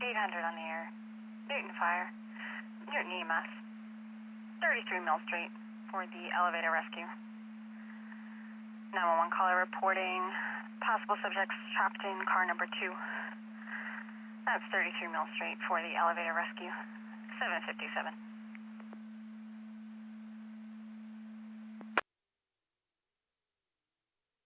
800 on the air. Newton Fire. Newton EMS. 33 Mill Street for the elevator rescue. 911 caller reporting possible subjects trapped in car number 2. That's 33 Mill Street for the elevator rescue. 757.